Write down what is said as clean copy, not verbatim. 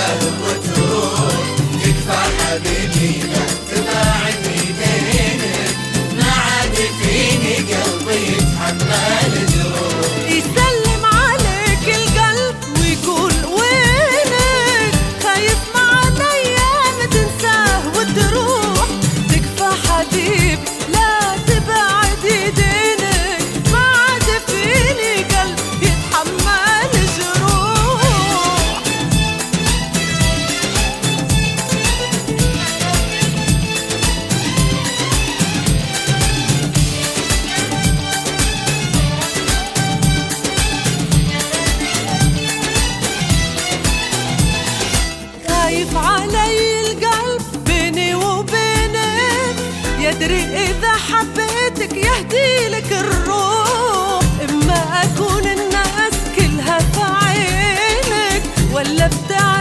تنساه وتروح. تكفى حبيبي لا تباعد ايدينك، ما عاد فيني قلبي يتحمل جروح. يسلم عليك القلب ويقول وينك، خايف مع الايام تنساه وتروح. تكفى حبيبي لا تبعد ايدينك، ما عاد فيني قلب يتحمل جروح. خايف علي القلب بيني وبينك، يدري إذا حبيتك يهدي لك الروح. إما أكون الناس كلها في عينك، ولا ابتعد